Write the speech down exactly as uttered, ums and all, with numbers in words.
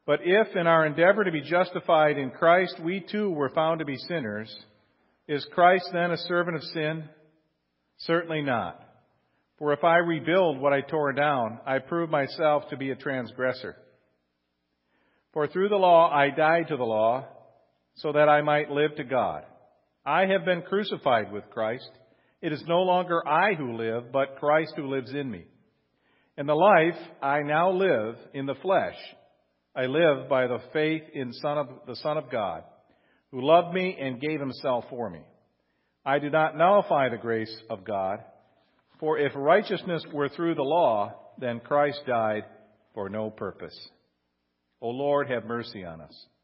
But if in our endeavor to be justified in Christ we too were found to be sinners, is Christ then a servant of sin? Certainly not. For if I rebuild what I tore down, I prove myself to be a transgressor. For through the law I died to the law, so that I might live to God. I have been crucified with Christ. It is no longer I who live, but Christ who lives in me. And the life I now live in the flesh, I live by the faith in Son of the Son of God, who loved me and gave himself for me. I do not nullify the grace of God, for if righteousness were through the law, then Christ died for no purpose. O Lord, have mercy on us.